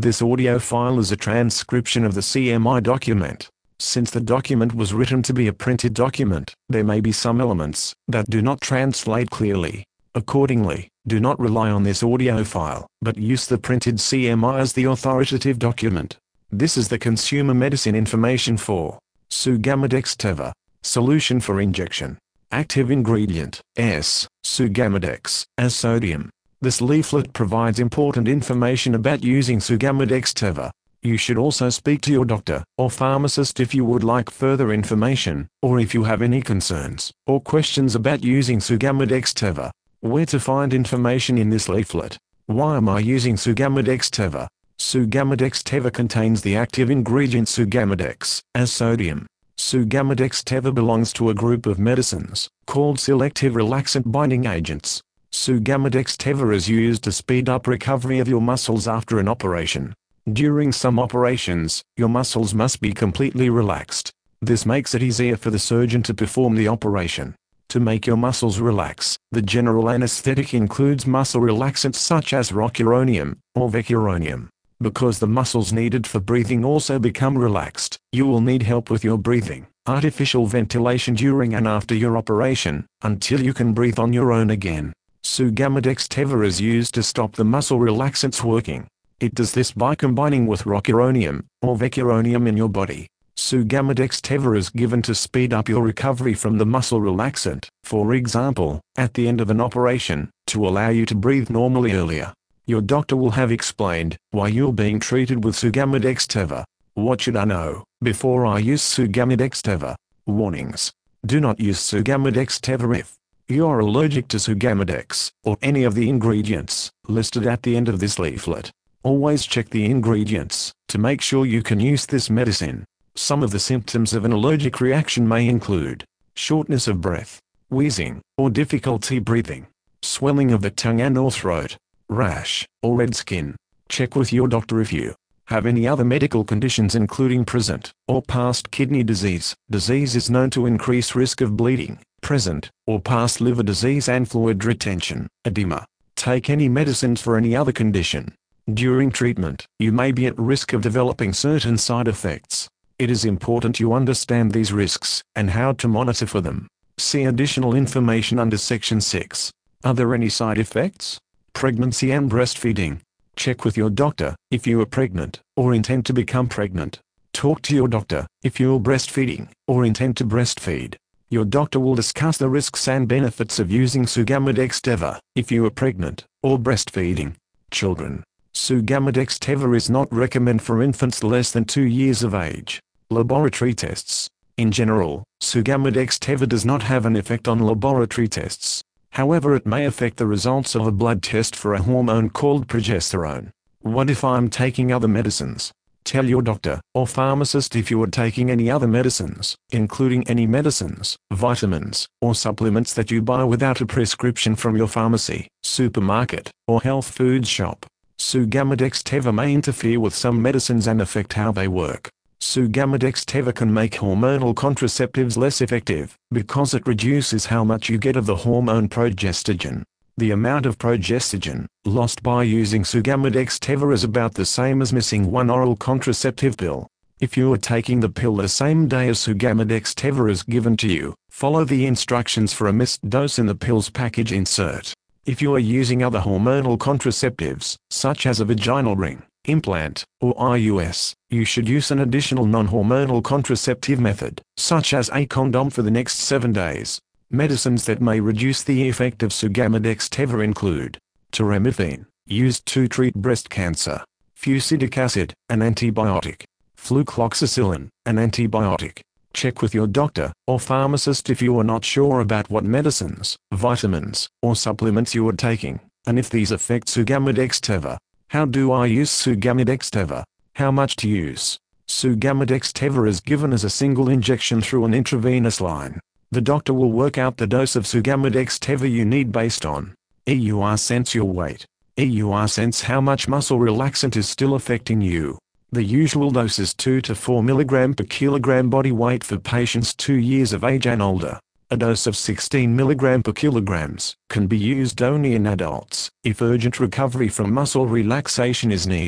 This audio file is a transcription of the CMI document. Since the document was written to be a printed document, there may be some elements that do not translate clearly. Accordingly, do not rely on this audio file, but use the printed CMI as the authoritative document. This is the consumer medicine information for Sugammadex Teva. Solution for injection. Active ingredient, S, Sugammadex, as sodium. This leaflet provides important information about using Sugammadex Teva. You should also speak to your doctor or pharmacist if you would like further information, or if you have any concerns or questions about using Sugammadex Teva. Where to find information in this leaflet? Why am I using Sugammadex Teva? Sugammadex Teva contains the active ingredient Sugammadex, as sodium. Sugammadex Teva belongs to a group of medicines called selective relaxant binding agents. Sugammadex Teva is used to speed up recovery of your muscles after an operation. During some operations, your muscles must be completely relaxed. This makes it easier for the surgeon to perform the operation. To make your muscles relax, the general anesthetic includes muscle relaxants such as rocuronium or vecuronium. Because the muscles needed for breathing also become relaxed, you will need help with your breathing, artificial ventilation during and after your operation, until you can breathe on your own again. Sugammadex Teva is used to stop the muscle relaxants working. It does this by combining with rocuronium or vecuronium in your body. Sugammadex Teva is given to speed up your recovery from the muscle relaxant, for example, at the end of an operation, to allow you to breathe normally earlier. Your doctor will have explained why you're being treated with Sugammadex Teva. What should I know before I use Sugammadex Teva? Warnings. Do not use Sugammadex Teva if you are allergic to Sugammadex or any of the ingredients listed at the end of this leaflet. Always check the ingredients to make sure you can use this medicine. Some of the symptoms of an allergic reaction may include shortness of breath, wheezing, or difficulty breathing, swelling of the tongue and/or throat, rash, or red skin. Check with your doctor if you have any other medical conditions including present or past kidney disease. Disease is known to increase risk of bleeding, present or past liver disease and fluid retention, edema. Take any medicines for any other condition. During treatment, you may be at risk of developing certain side effects. It is important you understand these risks and how to monitor for them. See additional information under Section 6. Are there any side effects? Pregnancy and breastfeeding. Check with your doctor if you are pregnant or intend to become pregnant. Talk to your doctor if you are breastfeeding or intend to breastfeed. Your doctor will discuss the risks and benefits of using Sugammadex Teva if you are pregnant or breastfeeding. Children. Sugammadex Teva is not recommended for infants less than 2 years of age. Laboratory tests. In general, Sugammadex Teva does not have an effect on laboratory tests. However, it may affect the results of a blood test for a hormone called progesterone. What if I'm taking other medicines? Tell your doctor or pharmacist if you are taking any other medicines, including any medicines, vitamins, or supplements that you buy without a prescription from your pharmacy, supermarket, or health food shop. Sugammadex Teva may interfere with some medicines and affect how they work. Sugammadex Teva can make hormonal contraceptives less effective, because it reduces how much you get of the hormone progestogen. The amount of progestogen lost by using Sugammadex Teva is about the same as missing one oral contraceptive pill. If you are taking the pill the same day as Sugammadex Teva is given to you, follow the instructions for a missed dose in the pill's package insert. If you are using other hormonal contraceptives, such as a vaginal ring, implant, or IUS, you should use an additional non-hormonal contraceptive method, such as a condom for the next 7 days. Medicines that may reduce the effect of Sugammadex Teva include toremifene, used to treat breast cancer; fusidic acid, an antibiotic; flucloxacillin, an antibiotic. Check with your doctor or pharmacist if you are not sure about what medicines, vitamins, or supplements you are taking, and if these affect Sugammadex Teva. How do I use Sugammadex Teva? How much to use? Sugammadex Teva is given as a single injection through an intravenous line. The doctor will work out the dose of Sugammadex Teva you need based on EUR cents your weight, EUR cents how much muscle relaxant is still affecting you. The usual dose is 2 to 4 mg per kilogram body weight for patients 2 years of age and older. A dose of 16 mg per kilograms can be used only in adults if urgent recovery from muscle relaxation is needed.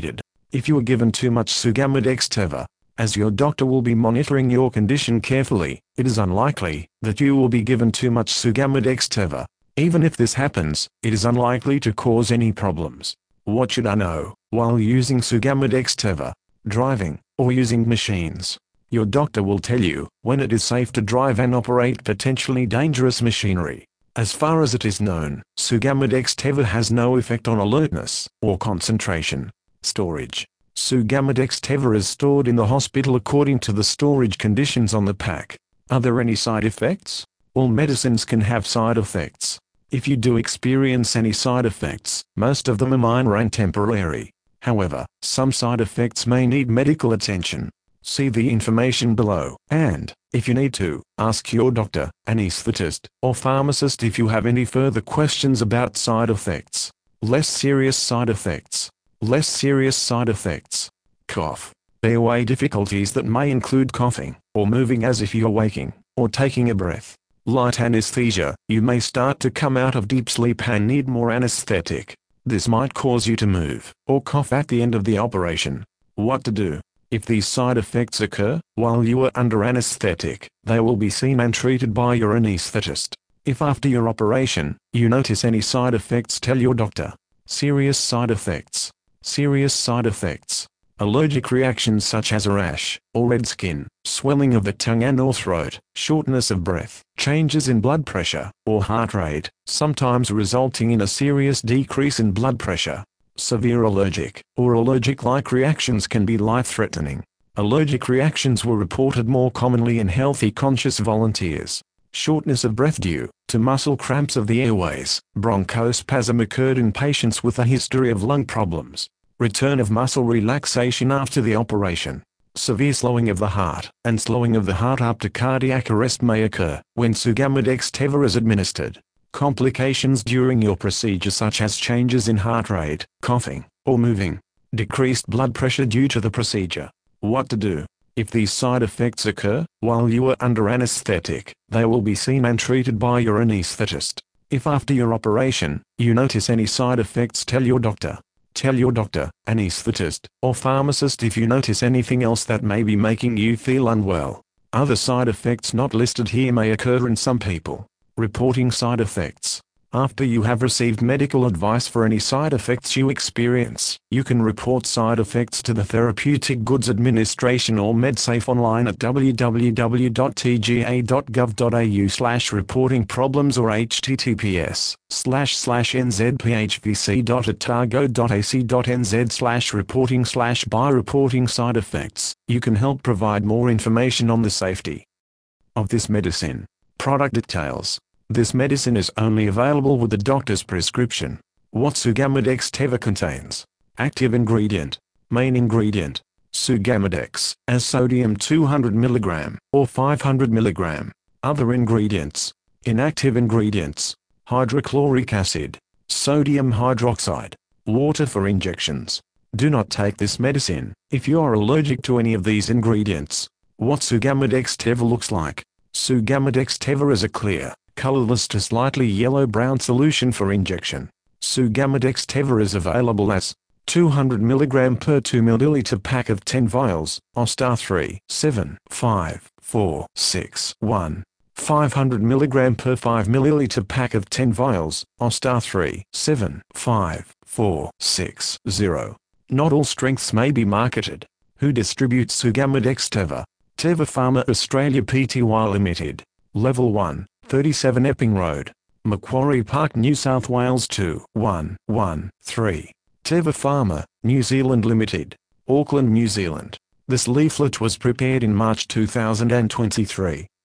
If you are given too much Sugammadex Teva, as your doctor will be monitoring your condition carefully, it is unlikely that you will be given too much Sugammadex Teva. Even if this happens, it is unlikely to cause any problems. What should I know while using Sugammadex Teva? Driving, or using machines. Your doctor will tell you when it is safe to drive and operate potentially dangerous machinery. As far as it is known, Sugammadex Teva has no effect on alertness or concentration. Storage. Sugammadex Teva is stored in the hospital according to the storage conditions on the pack. Are there any side effects? All medicines can have side effects. If you do experience any side effects, most of them are minor and temporary. However, some side effects may need medical attention. See the information below, and, if you need to, ask your doctor, anesthetist, or pharmacist if you have any further questions about side effects. Less serious side effects. Less serious side effects. Cough. Airway difficulties that may include coughing, or moving as if you are waking, or taking a breath. Light anesthesia. You may start to come out of deep sleep and need more anesthetic. This might cause you to move, or cough at the end of the operation. What to do? If these side effects occur while you are under anesthetic, they will be seen and treated by your anesthetist. If after your operation, you notice any side effects, tell your doctor. Serious side effects. Serious side effects. Allergic reactions such as a rash, or red skin, swelling of the tongue and or throat, shortness of breath, changes in blood pressure, or heart rate, sometimes resulting in a serious decrease in blood pressure. Severe allergic, or allergic-like reactions can be life-threatening. Allergic reactions were reported more commonly in healthy conscious volunteers. Shortness of breath due to muscle cramps of the airways. Bronchospasm occurred in patients with a history of lung problems. Return of muscle relaxation after the operation. Severe slowing of the heart and slowing of the heart up to cardiac arrest may occur when Sugammadex Teva is administered. Complications during your procedure such as changes in heart rate, coughing, or moving. Decreased blood pressure due to the procedure. What to do? If these side effects occur while you are under anesthetic, they will be seen and treated by your anesthetist. If after your operation, you notice any side effects, tell your doctor. Tell your doctor, anesthetist, or pharmacist if you notice anything else that may be making you feel unwell. Other side effects not listed here may occur in some people. Reporting side effects. After you have received medical advice for any side effects you experience, you can report side effects to the Therapeutic Goods Administration or MedSafe online at www.tga.gov.au/reporting-problems or https://nzphvc.otago.ac.nz/reporting/by reporting side effects. You can help provide more information on the safety of this medicine. Product details. This medicine is only available with the doctor's prescription. What Sugammadex Teva contains. Active ingredient. Main ingredient. Sugammadex, as sodium 200 mg, or 500 mg. Other ingredients. Inactive ingredients. Hydrochloric acid. Sodium hydroxide. Water for injections. Do not take this medicine if you are allergic to any of these ingredients. What Sugammadex Teva looks like. Sugammadex Teva is a clear, colorless to slightly yellow-brown solution for injection. Sugammadex Teva is available as 200 mg per 2 ml pack of 10 vials, OSTAR 3, 7, 5, 4, 6, 1. 500 mg per 5 ml pack of 10 vials, OSTAR 3, 7, 5, 4, 6, 0. Not all strengths may be marketed. Who distributes Sugammadex Teva? Teva Pharma Australia Pty Limited. Level 1, 37 Epping Road, Macquarie Park, New South Wales 21113. Teva Pharma, New Zealand Limited. Auckland, New Zealand. This leaflet was prepared in March 2023.